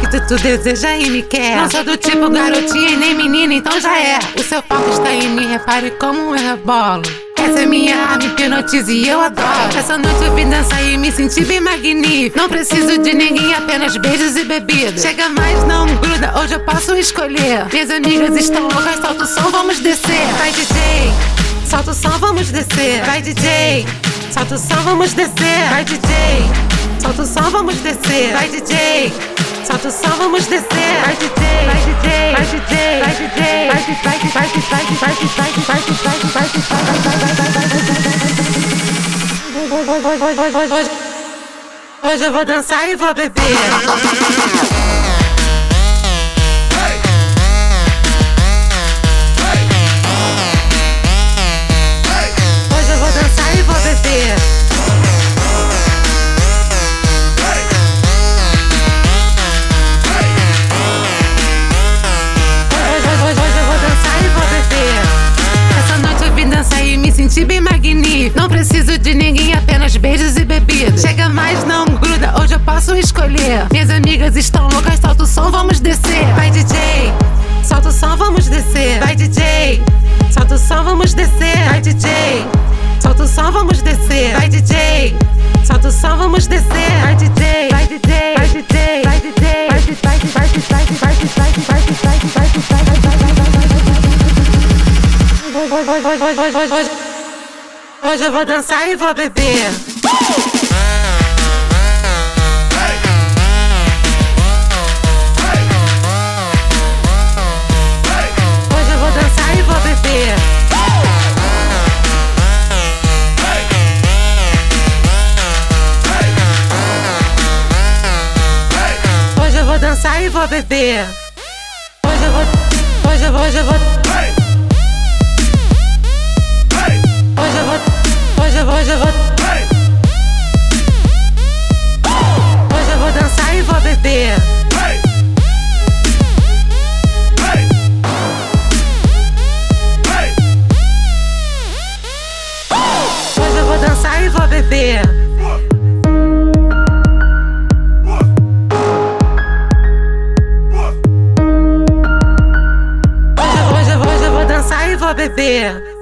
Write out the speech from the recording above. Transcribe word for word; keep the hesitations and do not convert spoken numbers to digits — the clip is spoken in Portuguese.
muito tu deseja e me quer. Não sou do tipo garotinha e nem menina, então já é. O seu foco está em mim, repare como eu rebolo. Essa é minha arma, hipnotiza e eu adoro. Essa noite eu vim dançar e me senti bem magnífico. Não preciso de ninguém, apenas beijos e bebidas. Chega mais, não gruda, hoje eu posso escolher. Minhas amigas estão loucas, solta o som, vamos descer. Vai D J, solta o som, vamos descer. Vai D J, solta o som, vamos descer. Vai D J, solta o som, vamos descer. Vai D J, solta o som, vamos descer. Vai D J, vai D J, vai D J, vai D J, vai D J, vai D J, vai D J, vai D J, vai D J, vai D J, vai D J, vai D J, vai D J. Hoje eu vou dançar e vou beber. Hoje eu vou dançar e vou beber. Senti bem magnífico. Não preciso de ninguém, apenas beijos e bebidas. Chega mais, não gruda, hoje eu posso escolher. Minhas amigas estão loucas, solta o som, vamos descer. Vai D J, solta o som, vamos descer. Vai D J, solta o som, vamos descer. Vai D J, solta o som, vamos descer. Vai D J, solta o som, vamos descer. Vai D J, vai D J, vai D J, vai D J, vai D J, vai D J, vai D J, vai D J, vai D J, vai D J, vai D J, vai D J, vai D J, vai D J. Hoje eu vou dançar e vou beber. Hoje eu vou dançar e vou beber. Hoje eu vou dançar e vou beber. Hoje eu vou, hoje eu vou, hoje eu vou. Hoje eu vou, hoje eu vou, hoje eu vou. Hoje eu vou dançar e vou beber. Hoje eu vou dançar e vou beber. Hoje eu vou, hoje eu vou, hoje eu vou dançar e vou beber.